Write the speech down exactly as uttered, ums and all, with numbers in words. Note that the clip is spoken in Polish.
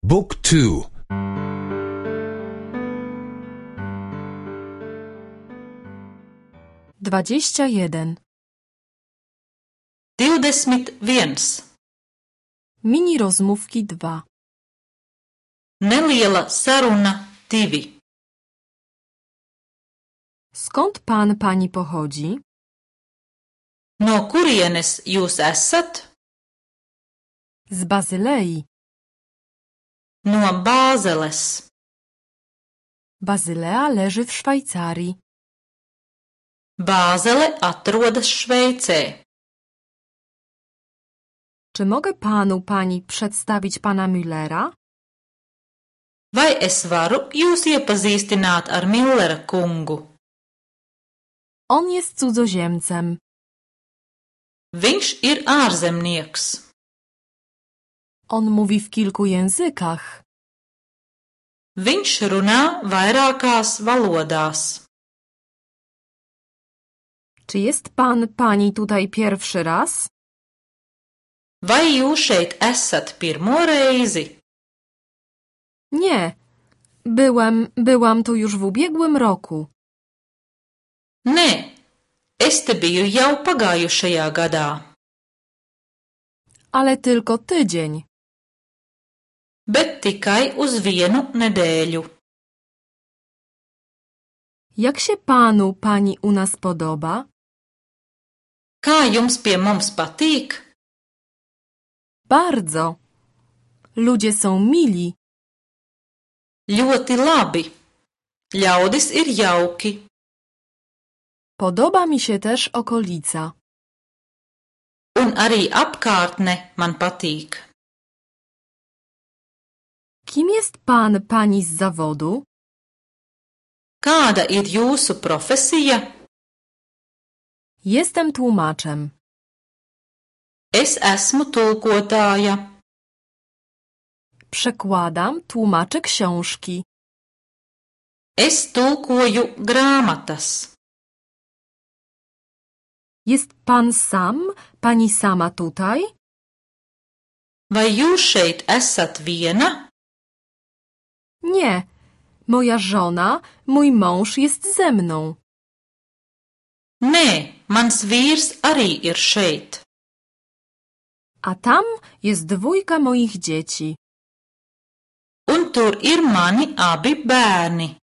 Book two. Dwadzieścia jeden. Divdesmit viens. Mini rozmówki dwa. Neliela saruna divi. Skąd pan pani pochodzi? No kurienes jūs esat? Z Bazylei. No Bāzeles. Bazylea leży w Szwajcarii. Bāzele atrodas Šveicē. Czy mogę panu pani przedstawić pana Müllera? Vai es varu jūs iepazīstināt ar Millera kungu? On jest cudzoziemcem. Viņš ir ārzemnieks. On mówi w kilku językach. Viņš runā vairākās valodās. Czy jest pan pani tutaj pierwszy raz? Vai jūs šeit esat pirmo reizi? Nie. Byłem, byłam tu już w ubiegłym roku. Nē, es te biju jau pagājušajā gadā. Ale tylko tydzień. Bet tikai uz vienu nedēļu. Jak się panu pani u nas podoba? Kā jums pie mums patīk? Bardzo. Ludzie są mili. Ļoti labi. Ļaudis ir jauki. Podoba mi się też okolica. Un arī apkārtne man patīk. Kim jest pan pani z zawodu? Kāda ir jūsu profesija? Jestem tłumaczem. Es esmu tulkotāja. Przekładam, tłumaczę książki. Es tulkoju grāmatas. Jest pan sam, pani sama tutaj? Vai jūs šeit esat viena? Nie. Moja żona, mój mąż jest ze mną. Nē, mans vīrs arī ir šeit. A tam jest dwójka moich dzieci. Un tur ir mani abi bērni.